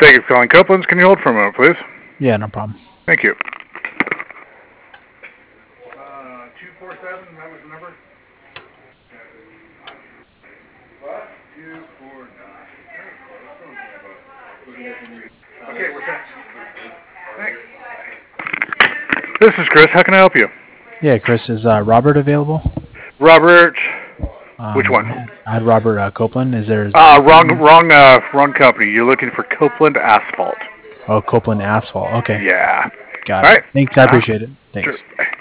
Thank you for calling Copeland's. Can you hold for a moment, please? Yeah, no problem. Thank you. 247, that was the number? What? 249. Okay, we're set. Thanks. This is Chris. How can I help you? Yeah, Chris, is Robert available? Robert. Which one? I had Robert Copeland. Is there? Wrong company. You're looking for Copeland Asphalt. Oh, Copeland Asphalt. Okay. Yeah. Got All it. right. Thanks. I appreciate it. Thanks. Sure.